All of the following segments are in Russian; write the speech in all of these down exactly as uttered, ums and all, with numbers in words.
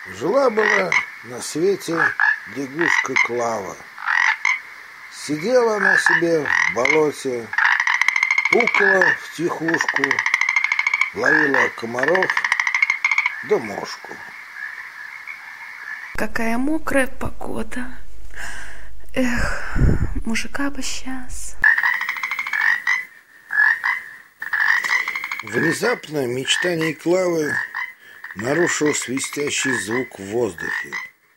Жила-была на свете лягушка Клава. Сидела она себе в болоте, пукала втихушку, ловила комаров да мошку. Какая мокрая погода. Эх, мужика бы сейчас. Внезапно мечтание Клавы нарушил свистящий звук в воздухе.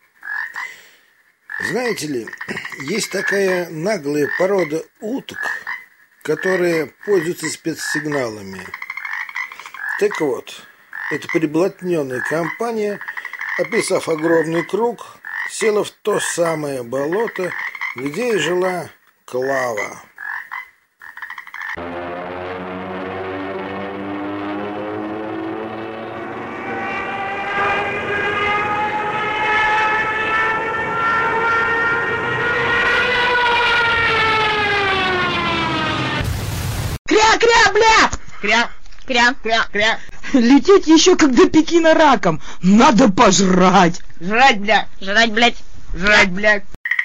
Знаете ли, есть такая наглая порода уток, которые пользуются спецсигналами. Так вот, эта приблотненная компания, описав огромный круг, села в то самое болото, где и жила Клава. Кря-кря, бля! Кря, Кря. кря, кря. Лететь еще как до Пекина раком. Надо пожрать. Жрать, бля. Жрать, блядь. Жрать, блядь.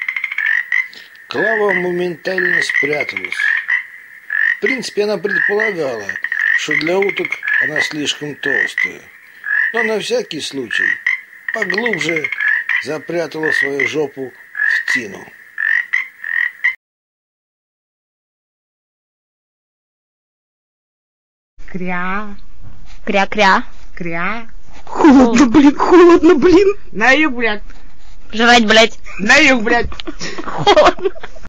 Клава моментально спряталась. В принципе, она предполагала, что для уток она слишком толстая. Но на всякий случай поглубже запрятала свою жопу в тину. Кря, Кря-кря. кря. Холодно, блин, холодно, блин. На юг, блядь. Жрать, блядь. На юг, блядь. Холодно.